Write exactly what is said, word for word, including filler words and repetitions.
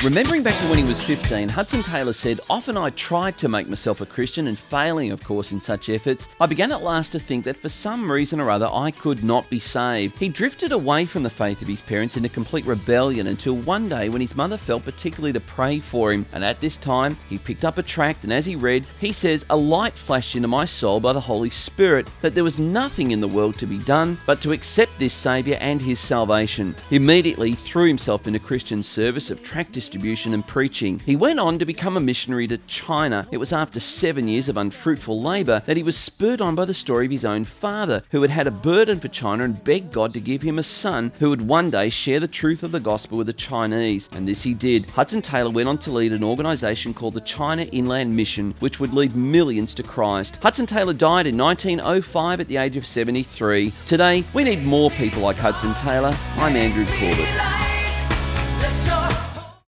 Remembering back to when he was fifteen, Hudson Taylor said, "Often I tried to make myself a Christian and failing, of course, in such efforts, I began at last to think that for some reason or other I could not be saved." He drifted away from the faith of his parents into complete rebellion until one day when his mother felt particularly to pray for him. And at this time, he picked up a tract, and as he read, he says, "A light flashed into my soul by the Holy Spirit that there was nothing in the world to be done but to accept this Saviour and his salvation." He immediately threw himself into Christian service of tract distribution and preaching. He went on to become a missionary to China. It was after seven years of unfruitful labour that he was spurred on by the story of his own father, who had had a burden for China and begged God to give him a son who would one day share the truth of the gospel with the Chinese. And this he did. Hudson Taylor went on to lead an organisation called the China Inland Mission, which would lead millions to Christ. Hudson Taylor died in nineteen oh five at the age of seventy-three. Today, we need more people like Hudson Taylor. I'm Andrew Corbett.